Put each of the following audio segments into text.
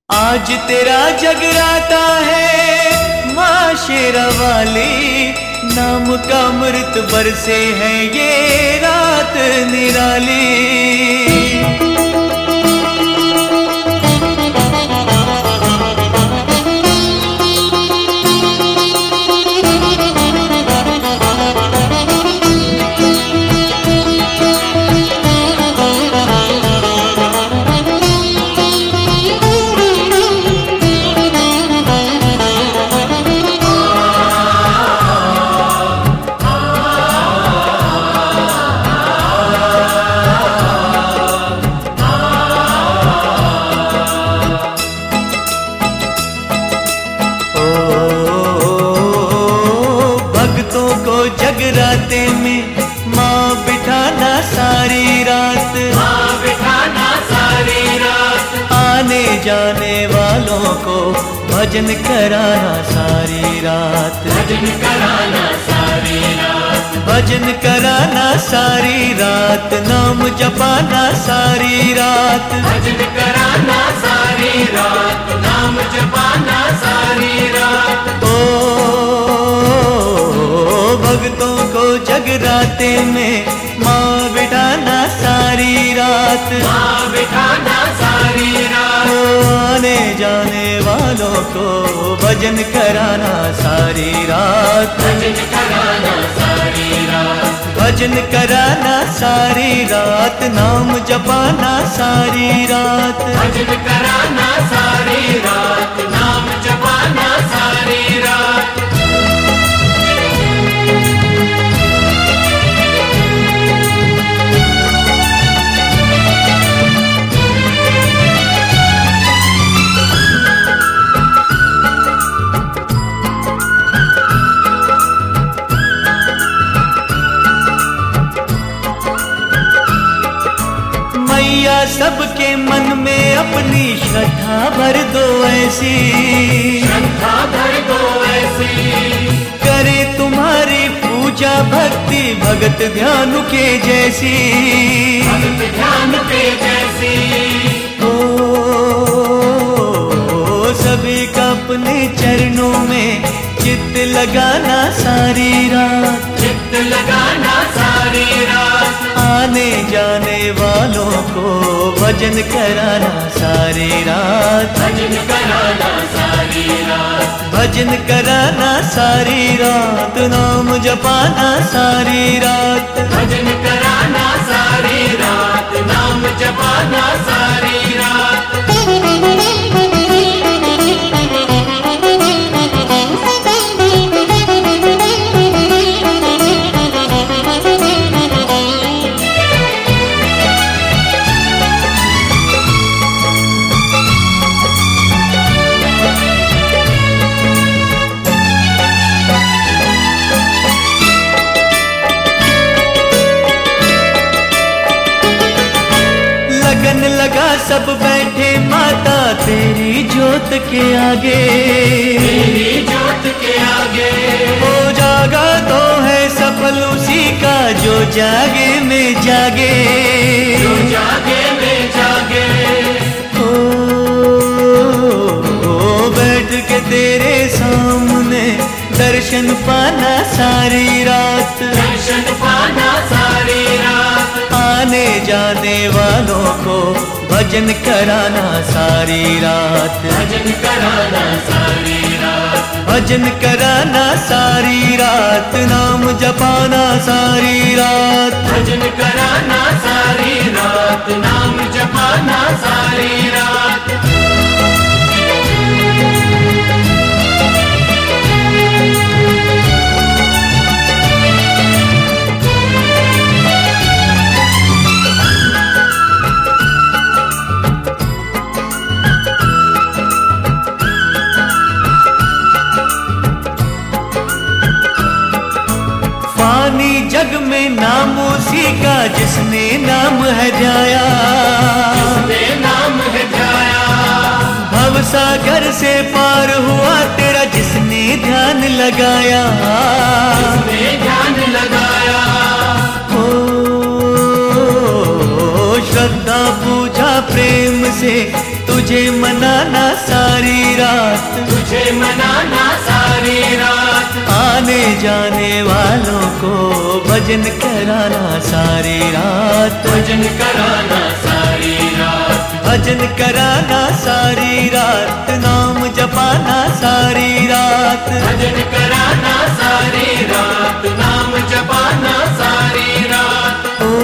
आज तेरा जगराता है माँ शेरा वाली, नाम का अमृत बरसे है ये रात निराली। जगराते में माँ बिठाना सारी रात, माँ बिठाना सारी रात। आने जाने वालों को भजन कराना सारी रात, भजन कराना सारी रात। भजन कराना सारी रात, नाम जपाना सारी रात, भजन कराना सारी रात, नाम जपाना सारी रात। भक्तों को जगराते में माँ बिठाना सारी रात, माँ बिठाना सारी रात। आने जाने वालों को भजन कराना सारी रात, भजन कराना सारी रात। भजन कराना सारी रात, नाम जपाना सारी रात, भजन कराना सारी रात, नाम जपाना सारी रात। मैया सबके मन में अपनी श्रद्धा भर दो ऐसी, श्रद्धा भर दो ऐसी। करे तुम्हारी पूजा भक्ति भगत ध्यान के जैसी, भगत ध्यान के जैसी। सभी का अपने चरणों में चित्त लगाना सारी रात, चित्त लगाना सारी रात। आने जाने वालों को भजन कराना सारी रात, भजन कराना सारी रात। भजन कराना सारी रात, नाम जपाना सारी रात, भजन कराना सारी रात, नाम जपाना सारी रात। लगन लगा सब बैठे माता तेरी जोत के आगे, तेरी जोत के आगे। हो जागा तो है सफल उसी का जो जागे में जागे, जो जागे में जागे। बैठ के तेरे सामने दर्शन पाना सारी रात, दर्शन पाना सारी रात। आने जाने वालों को भजन कराना सारी रात, भजन कराना सारी रात। भजन कराना सारी रात, नाम जपाना सारी रात, भजन कराना सारी रात, नाम जपाना सारी रात। फानी जग में नाम उसी का जिसने नाम है ध्याया, जिसने नाम है ध्याया। भवसागर से पार हुआ तेरा जिसने ध्यान लगाया, जिसने ध्यान लगाया। श्रद्धा पूजा प्रेम से तू तुझे मनाना सारी रात, तुझे मनाना सारी रात, आने जाने वालों को भजन कराना सारी रात, भजन कराना सारी रात, भजन कराना सारी रात, नाम जपाना सारी रात, भजन कराना सारी रात, नाम जपाना सारी रात।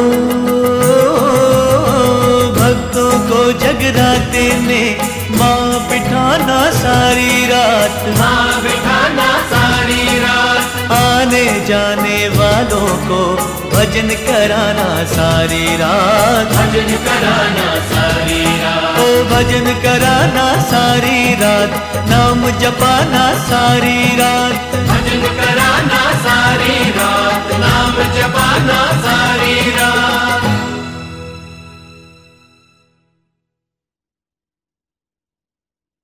भक्तों को जगराते में माँ बिठाना सारी रात, माँ बिठाना सारी रात, आने जाने वालों को भजन कराना सारी रात, भजन कराना सारी रात, ओ भजन कराना सारी रात, नाम जपाना सारी रात, भजन कराना सारी रात, नाम जपाना सारी रात।